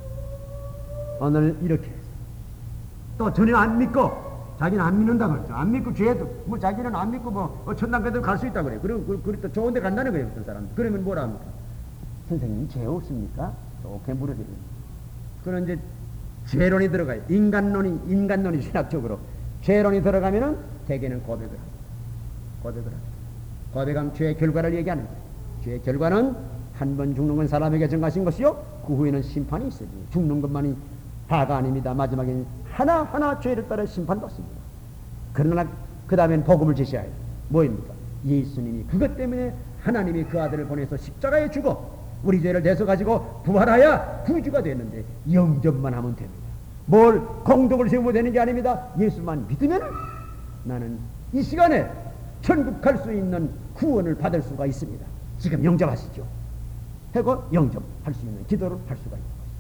오늘 이렇게 또 전혀 안 믿고, 자기는 안 믿는다 그랬죠. 안 믿고 죄도 뭐 자기는 안 믿고 뭐 천당 가도 갈 수 있다 그래요. 그리고 또 좋은데 간다는 거예요, 어떤 사람. 그러면 뭐라 합니까? 선생님 죄 없습니까? 좋게 물어드리는. 그런 이제 죄론이 들어가요. 인간론이 신학적으로 죄론이 들어가면은 대개는 고백을 합니다. 고백하면 죄의 결과를 얘기하는 거예요. 죄의 결과는 한 번 죽는 건 사람에게 정하신 것이요, 그 후에는 심판이 있어요. 죽는 것만이 다가 아닙니다. 마지막에는 하나하나 죄를 따라 심판받습니다. 그러나 그 다음엔 복음을 제시해야 해요. 뭐입니까? 예수님이 그것 때문에 하나님이 그 아들을 보내서 십자가에 죽어 우리 죄를 대서 가지고 부활하여 구주가 됐는데 영접만 하면 됩니다. 뭘 공덕을 세우면 되는 게 아닙니다. 예수만 믿으면 나는 이 시간에 천국 갈 수 있는 구원을 받을 수가 있습니다. 지금 영접하시죠. 하고 영접할 수 있는 기도를 할 수가 있는 것입니다.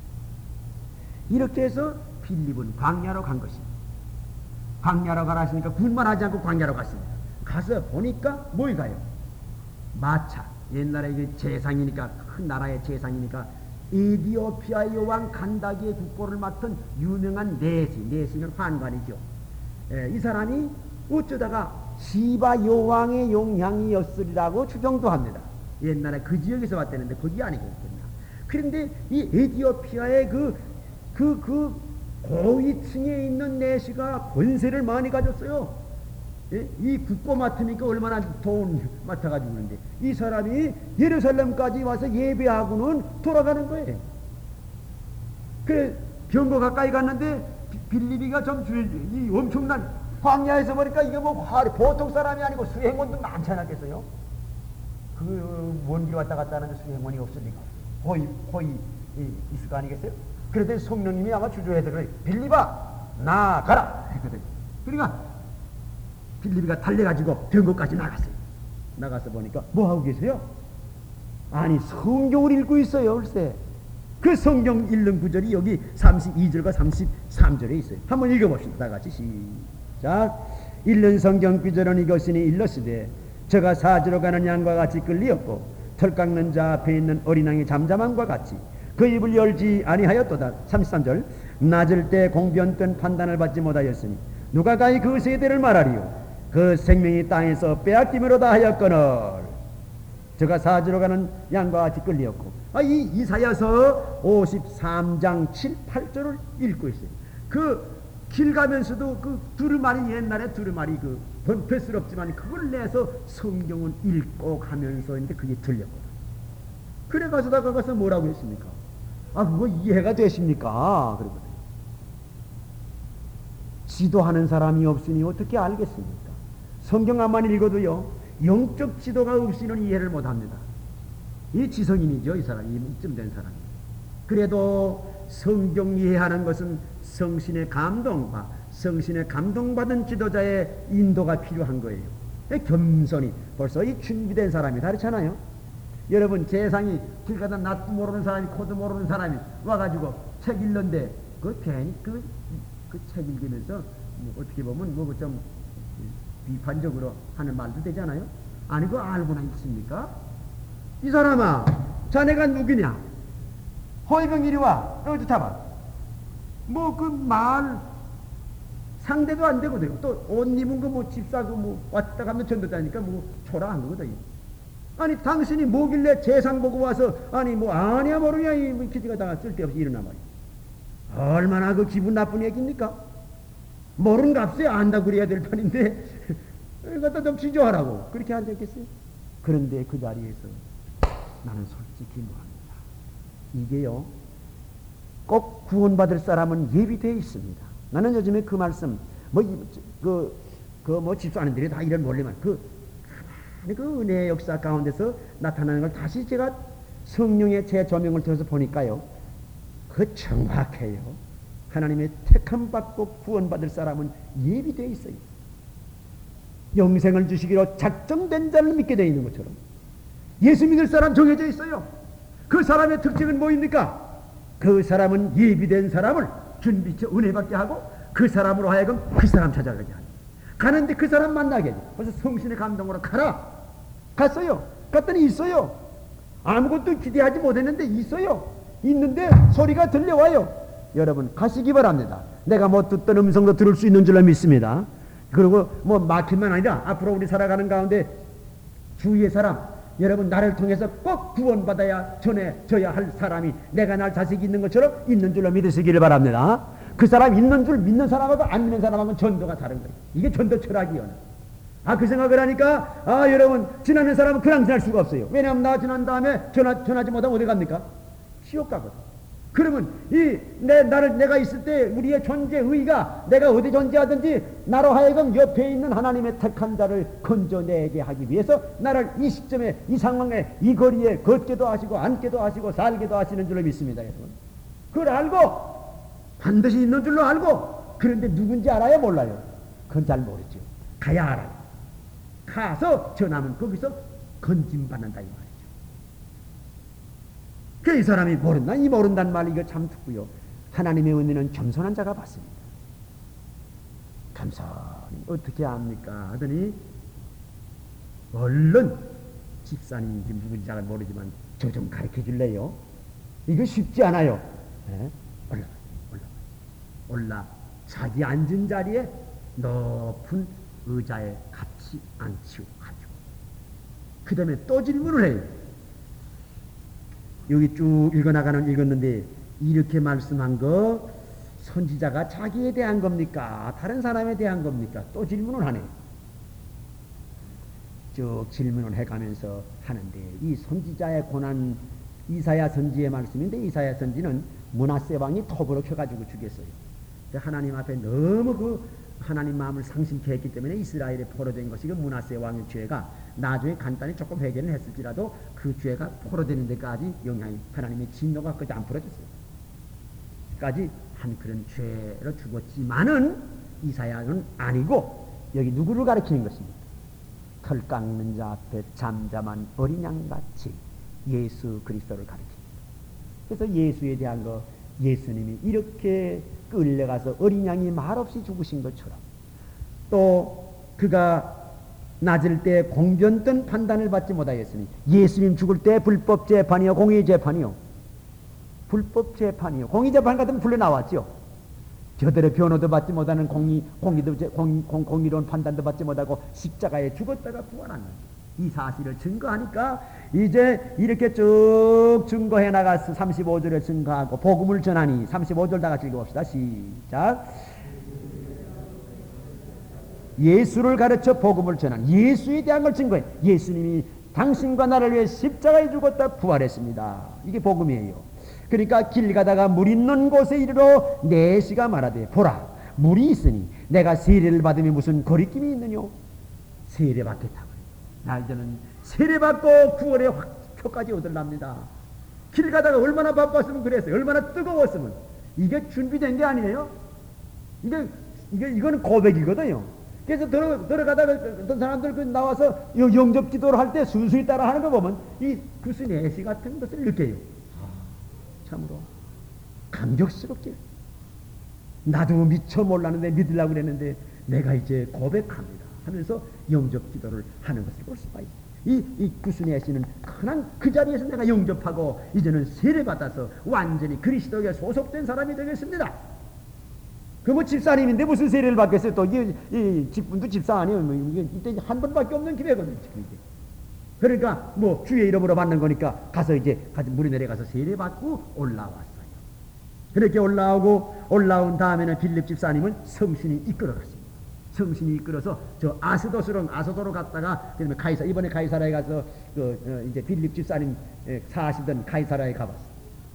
이렇게 해서 빌립은 광야로 간 것입니다. 광야로 가라 하시니까 군만 하지 않고 광야로 갔습니다. 가서 보니까 뭘 가요? 마차. 옛날에 이게 재상이니까, 큰 나라의 재상이니까 에디오피아 여왕 간다기의 국보를 맡은 유명한 내시는 환관이죠. 이 사람이 어쩌다가 시바 여왕의 용향이었으리라고 추정도 합니다. 옛날에 그 지역에서 왔다는데 거기 아니겠구나. 그런데 이 에디오피아의 그 고위층에 있는 내시가 권세를 많이 가졌어요. 예? 이 국보 맡으니까 얼마나 돈 맡아가지고 그런데 이 사람이 예루살렘까지 와서 예배하고는 돌아가는 거예요. 그래 병거 가까이 갔는데 빌립이가 좀 이 엄청난 광야에서 보니까 이게 뭐 보통 사람이 아니고 수행원도 많지 않았겠어요? 그 먼 길 왔다 갔다 하는데 수행원이 없으니까 거의 있을 거 아니겠어요? 그래도 성령님이 아마 주저해서 빌립아 나가라 했거든. 그러니까 빌립이가 달려가지고 병거까지 나갔어요. 나가서 보니까 뭐 하고 계세요? 아니 성경을 읽고 있어요. 글쎄 그 성경 읽는 구절이 여기 32절과 33절에 있어요. 한번 읽어봅시다. 다 같이 시작. 읽는 성경 구절은 이것이니 일러시되 저가 사지로 가는 양과 같이 끌리었고 털 깎는 자 앞에 있는 어린 양이 잠잠함과 같이 그 입을 열지 아니하였도다. 33절 낮을 때 공변된 판단을 받지 못하였으니 누가 가히 그 세대를 말하리요. 그 생명이 땅에서 빼앗김으로다 하였거늘 저가 사지로 가는 양과 같이 끌리었고. 이 이사야서 53장 7, 8절을 읽고 있어요. 그 길 가면서도 그 두루마리, 옛날에 두루마리 그 번패스럽지만 그걸 내서 성경을 읽고 가면서 이제 그게 들렸거든. 그래 가서 다가가서 뭐라고 했습니까? 그거 이해가 되십니까? 그러거든요. 지도하는 사람이 없으니 어떻게 알겠습니까? 성경만 읽어도요, 영적 지도가 없이는 이해를 못합니다. 이 지성인이죠, 이 사람이, 이쯤 된 사람이. 그래도 성경 이해하는 것은 성신의 감동과 성신의 감동받은 지도자의 인도가 필요한 거예요. 겸손히 벌써 이 준비된 사람이 다르잖아요. 여러분, 세상이 길 가다 낯도 모르는 사람이, 코도 모르는 사람이 와가지고 책 읽는데 그 괜히 그 책 읽으면서 어떻게 보면 좀 비판적으로 하는 말도 되잖아요. 아니 그거 알고나 있습니까? 이 사람아, 자네가 누구냐? 허이병 이리 와. 어디 타봐. 뭐 그 말 상대도 안 되고 되고 또 옷 입은 거 뭐 집사고 뭐 왔다 가면 전도다니까 뭐 초라한 거거든. 아니 당신이 뭐길래 재상 보고 와서 아니 뭐 아냐 모르냐 이 기지가 다 쓸데없이 일어나 말이야. 얼마나 그 기분 나쁜 얘기입니까? 모르는 값에 안다 그래야 될 판인데 갖다 좀 지조하라고 그렇게 앉았겠어요? 그런데 그 자리에서 나는 솔직히 뭐합니다. 이게요 꼭 구원받을 사람은 예비되어 있습니다. 나는 요즘에 그 말씀 뭐 집사하는들이 다 이런 원리만 그 은혜의 역사 가운데서 나타나는 걸 다시 제가 성령의 제 조명을 들어서 보니까요 그 정확해요. 하나님의 택함 받고 구원받을 사람은 예비되어 있어요. 영생을 주시기로 작정된 자를 믿게 되어 있는 것처럼 예수 믿을 사람 정해져 있어요. 그 사람의 특징은 뭐입니까? 그 사람은 예비된 사람을 준비체 은혜받게 하고 그 사람으로 하여금 그 사람 찾아가게 하는. 가는데 그 사람 만나게 하죠. 그래서 성신의 감동으로 가라. 갔어요. 갔더니 있어요. 아무것도 기대하지 못했는데 있어요. 있는데 소리가 들려와요. 여러분 가시기 바랍니다. 내가 못 듣던 음성도 들을 수 있는 줄로 믿습니다. 그리고 뭐 막힐만 아니라 앞으로 우리 살아가는 가운데 주위의 사람 여러분 나를 통해서 꼭 구원받아야 전해져야 할 사람이 내가 날 자식이 있는 것처럼 있는 줄로 믿으시기를 바랍니다. 그 사람 있는 줄 믿는 사람하고 안 믿는 사람하고는 전도가 다른 거예요. 이게 전도 철학이요. 그 생각을 하니까 여러분 지나는 사람은 그냥 지날 수가 없어요. 왜냐하면 나 지난 다음에 전하지 못하면 어디 갑니까? 지옥 가거든. 그러면 내가 있을 때 우리의 존재의가 내가 어디 존재하든지 나로 하여금 옆에 있는 하나님의 택한 자를 건져내게 하기 위해서 나를 이 시점에 이 상황에 이 거리에 걷게도 하시고 앉게도 하시고 살게도 하시는 줄로 믿습니다. 여러분 그걸 알고 반드시 있는 줄로 알고 그런데 누군지 알아요? 몰라요? 그건 잘 모르죠. 가야 알아요. 가서 전하면 거기서 건짐받는다 이 말이죠. 그 이 사람이 모른다. 이 모른다는 말 이거 참 듣고요. 하나님의 은혜는 겸손한 자가 받습니다. 겸손히 어떻게 합니까? 하더니 얼른 집사님인지 누군지 잘 모르지만 저 좀 가르쳐 줄래요? 이거 쉽지 않아요. 네? 올라 자기 앉은 자리에 높은 의자에 같이 앉히고 가지고 그 다음에 또 질문을 해요. 여기 쭉 읽었는데 이렇게 말씀한 거 선지자가 자기에 대한 겁니까? 다른 사람에 대한 겁니까? 또 질문을 하네. 쭉 질문을 해가면서 하는데 이 선지자의 고난 이사야 선지의 말씀인데 이사야 선지는 므낫세 왕이 톱으로 켜가지고 죽였어요. 하나님 앞에 너무 그 하나님 마음을 상심케 했기 때문에 이스라엘에 포로된 것이 그 므낫세 왕의 죄가 나중에 간단히 조금 회개는 했을지라도 그 죄가 포로되는 데까지 영향이 하나님의 진노가 끝이 안 풀어졌어요. 까지 한 그런 죄로 죽었지만은 이사야는 아니고 여기 누구를 가리키는 것입니까? 털 깎는 자 앞에 잠잠한 어린 양같이 예수 그리스도를 가리킵니다. 그래서 예수에 대한 거 예수님이 이렇게 끌려가서 어린 양이 말없이 죽으신 것처럼 또 그가 낮을 때 공변된 판단을 받지 못하였으니 예수님 죽을 때 불법 재판이요 공의 재판이요 불법 재판이요 공의 재판 같으면 불려 나왔죠. 저들의 변호도 받지 못하는 공의로운 판단도 받지 못하고 십자가에 죽었다가 부활한 이 사실을 증거하니까 이제 이렇게 쭉 증거해 나가서 35절에 증거하고 복음을 전하니 35절 다 같이 읽어봅시다. 시작. 예수를 가르쳐 복음을 전하니 예수에 대한 걸 증거해. 예수님이 당신과 나를 위해 십자가에 죽었다 부활했습니다. 이게 복음이에요. 그러니까 길 가다가 물 있는 곳에 이르러 내시가 말하되 보라 물이 있으니 내가 세례를 받으면 무슨 거리낌이 있느냐. 세례 받겠다고. 날저는 세례 받고 구원의 표까지 얻으랍니다. 길 가다가 얼마나 바빴으면 그랬어요. 얼마나 뜨거웠으면. 이게 준비된 게 아니에요. 이거는 고백이거든요. 그래서 들어가다가 어떤 사람들 나와서 영접 기도를 할 때 순수히 따라 하는 거 보면 이 구스 내시 같은 것을 느껴요. 참으로 감격스럽게 나도 미처 몰랐는데 믿으려고 그랬는데 내가 이제 고백합니다 하면서 영접 기도를 하는 것을 볼 수가 있어요. 이 구순의 씨는 그냥 그 자리에서 내가 영접하고 이제는 세례받아서 완전히 그리스도에 소속된 사람이 되겠습니다. 그 뭐 집사님인데 무슨 세례를 받겠어요? 또 이 직분도 집사 아니에요. 이때 한 번밖에 없는 기회거든요. 그러니까 뭐 주의 이름으로 받는 거니까 가서 이제 물에 내려가서 세례 받고 올라왔어요. 그렇게 올라온 다음에는 빌립 집사님은 성신이 이끌어갔습니다. 성신이 이끌어서 저 아소도로 갔다가 그다음에 이번에 가이사라에 가서 이제 빌립 집사님 사시던 가이사라에 가봤어요.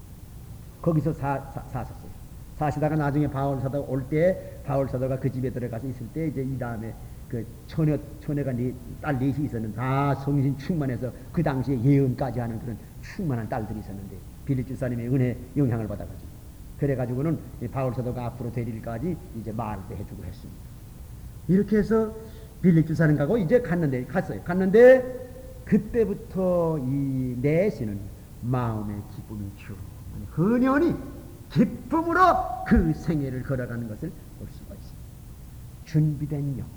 거기서 사셨어요. 사시다가 나중에 바울 사도가 올 때 바울 사도가 그 집에 들어가서 있을 때 이제 이 다음에 그 처녀가 딸 넷이 있었는데 다 성신 충만해서 그 당시에 예언까지 하는 그런 충만한 딸들이 있었는데 빌립 집사님의 은혜 영향을 받아가지고 그래가지고는 바울 사도가 앞으로 될 일까지 이제 말을 해주고 했습니다. 이렇게 해서 빌립 집사님 가고 이제 갔는데 그때부터 이 내시는 마음의 기쁨이 흔연히 기쁨으로 그 생애를 걸어가는 것을 볼 수가 있습니다. 준비된 영혼.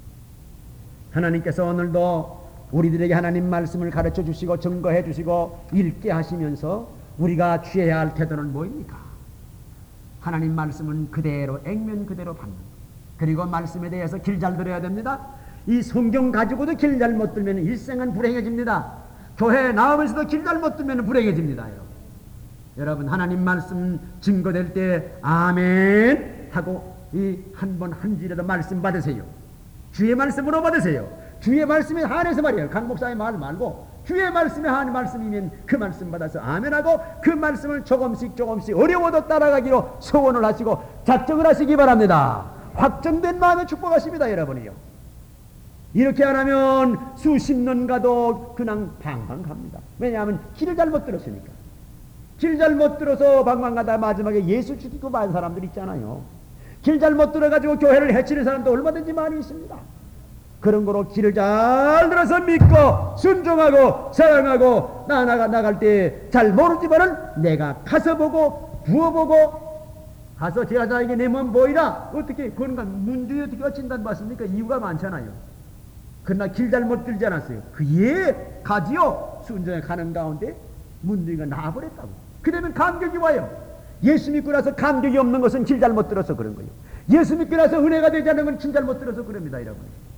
하나님께서 오늘도 우리들에게 하나님 말씀을 가르쳐 주시고 증거해 주시고 읽게 하시면서 우리가 취해야 할 태도는 뭐입니까? 하나님 말씀은 그대로 액면 그대로 받는 것. 그리고 말씀에 대해서 길 잘 들어야 됩니다. 이 성경 가지고도 길 잘 못 들면 일생은 불행해집니다. 교회에 나오면서도 길 잘 못 들면 불행해집니다. 여러분 하나님 말씀 증거될 때 아멘 하고 이 한 번 한 줄이라도 말씀 받으세요. 주의 말씀으로 받으세요. 주의 말씀에 한해서 말이에요. 강 목사의 말 말고 주의 말씀에 한한 말씀이면 그 말씀 받아서 아멘하고 그 말씀을 조금씩 어려워도 따라가기로 소원을 하시고 작정을 하시기 바랍니다. 확정된 마음에 축복하십니다. 여러분이요. 이렇게 안 하면 수십 년 가도 그냥 방황 갑니다. 왜냐하면 길을 잘못 들었으니까. 길 잘못 들어서 방황 가다 마지막에 예수 죽이고 만 사람들 있잖아요. 길 잘못 들어가지고 교회를 해치는 사람도 얼마든지 많이 있습니다. 그런 거로 길을 잘 들어서 믿고 순종하고 사랑하고 나갈 때 잘 모르지만은 내가 가서 보고 부어보고 가서 제자에게 내 몸 보이라 어떻게 그런가 문제에 어떻게 어찐다는 말씀입니까? 이유가 많잖아요. 그러나 길 잘못 들지 않았어요. 그에 가지요. 순종에 가는 가운데 문제가 나버렸다고. 그러면 감격이 와요. 예수 믿고 나서 감격이 없는 것은 길 잘못 들어서 그런 거예요. 예수 믿고 나서 은혜가 되지 않는 건 길 잘못 들어서 그럽니다. 여러분.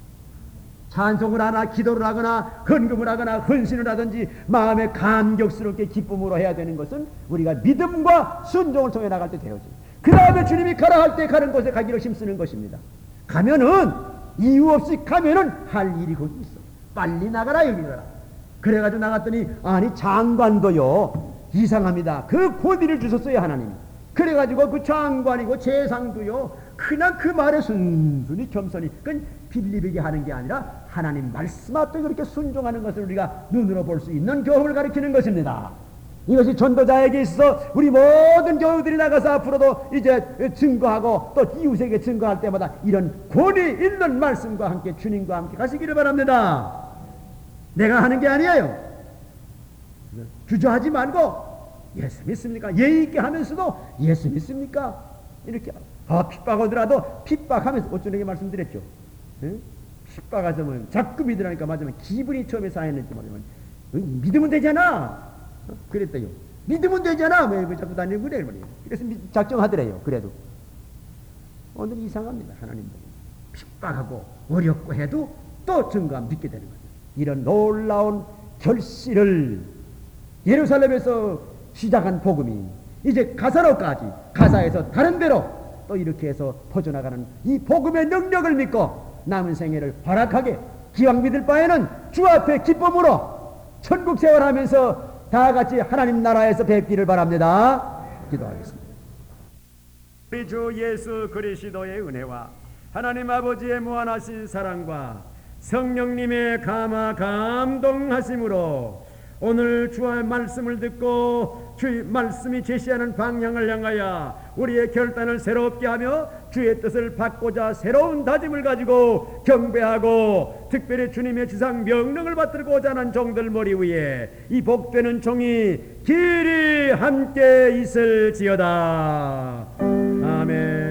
찬송을 하나 기도를 하거나 헌금을 하거나 헌신을 하든지 마음에 감격스럽게 기쁨으로 해야 되는 것은 우리가 믿음과 순종을 통해 나갈 때 되어져요. 그 다음에 주님이 가라 할 때 가는 곳에 가기로 힘쓰는 것입니다. 가면은 이유 없이 가면은 할 일이 거기 있어. 빨리 나가라 여기 가라. 그래가지고 나갔더니 아니 장관도요 이상합니다. 그 고비를 주셨어요 하나님이. 그래가지고 그 장관이고 재상도요 그냥 그 말에 순순히 겸손히 그건 빌립에게 하는 게 아니라 하나님 말씀 앞에 그렇게 순종하는 것을 우리가 눈으로 볼 수 있는 교훈을 가르치는 것입니다. 이것이 전도자에게 있어서 우리 모든 교우들이 나가서 앞으로도 이제 증거하고 또 이웃에게 증거할 때마다 이런 권위 있는 말씀과 함께 주님과 함께 가시기를 바랍니다. 내가 하는 게 아니에요. 주저하지 말고 예수 믿습니까? 예의 있게 하면서도 예수 믿습니까? 이렇게 핍박하더라도 핍박하면서 어쩌게 말씀드렸죠. 응? 핍박하자면 자꾸 믿으라니까 맞으면 기분이 처음에 쌓였는지 모르면 믿으면 되잖아. 그랬대요. 믿으면 되잖아. 왜 자꾸 다니는 그래? 그래서 작정하더래요. 그래도 오늘 이상합니다. 하나님 복음. 핍박하고 어렵고 해도 또 증거하면 믿게 되는 거죠. 이런 놀라운 결실을 예루살렘에서 시작한 복음이 이제 가사로까지, 가사에서 다른 데로 또 이렇게 해서 퍼져나가는 이 복음의 능력을 믿고 남은 생애를 활락하게 기왕 믿을 바에는 주 앞에 기쁨으로 천국 생활하면서 다 같이 하나님 나라에서 뵙기를 바랍니다. 기도하겠습니다. 우리 주 예수 그리스도의 은혜와 하나님 아버지의 무한하신 사랑과 성령님의 감동하심으로 오늘 주의 말씀을 듣고 주의 말씀이 제시하는 방향을 향하여 우리의 결단을 새롭게 하며 주의 뜻을 받고자 새로운 다짐을 가지고 경배하고 특별히 주님의 지상 명령을 받들고자 하는 종들 머리 위에 이 복되는 종이 길이 함께 있을지어다. 아멘.